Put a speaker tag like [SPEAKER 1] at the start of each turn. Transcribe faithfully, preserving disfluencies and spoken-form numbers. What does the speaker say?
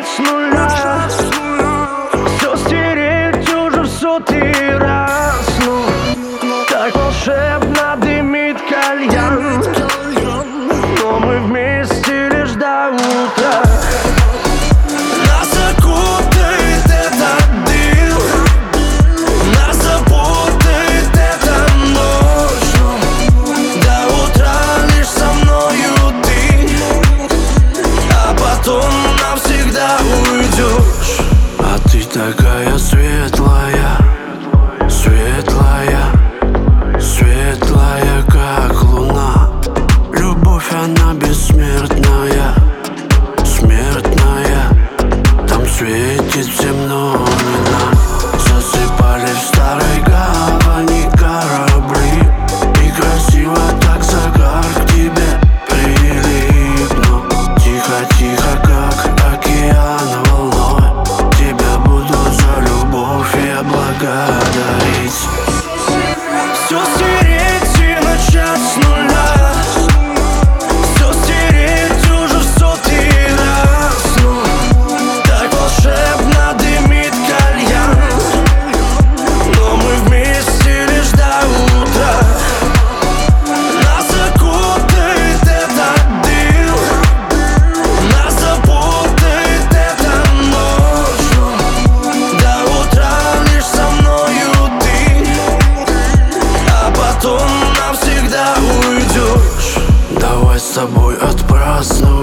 [SPEAKER 1] начать с нуля, все стереть уже в сотый раз. Ну, так волшебно дымит кальян, но мы вместе лишь до утра. Нас окутает этот дым, нас запутает эта ночь, до утра лишь со мною ты, а потом навсегда уйдешь.
[SPEAKER 2] А ты такая светлая, светлая, светлая, как луна. Любовь, она бессмертная, смертная. Там светит всем, но не нам. Засыпали в старой гавани корабли, и красиво так загар к тебе прилипну. Тихо-тихо, как океан волной, тебя буду за любовь я благодарить.
[SPEAKER 1] Все стереть и начать с нуля, все стереть уже в сотый раз. Ну, так волшебно дымит кальян, но мы вместе лишь до утра. Нас окутает этот дым, нас запутает эта ночь, до утра лишь со мною ты, а потом навсегда уйдешь.
[SPEAKER 2] Давай с тобой отпразднуем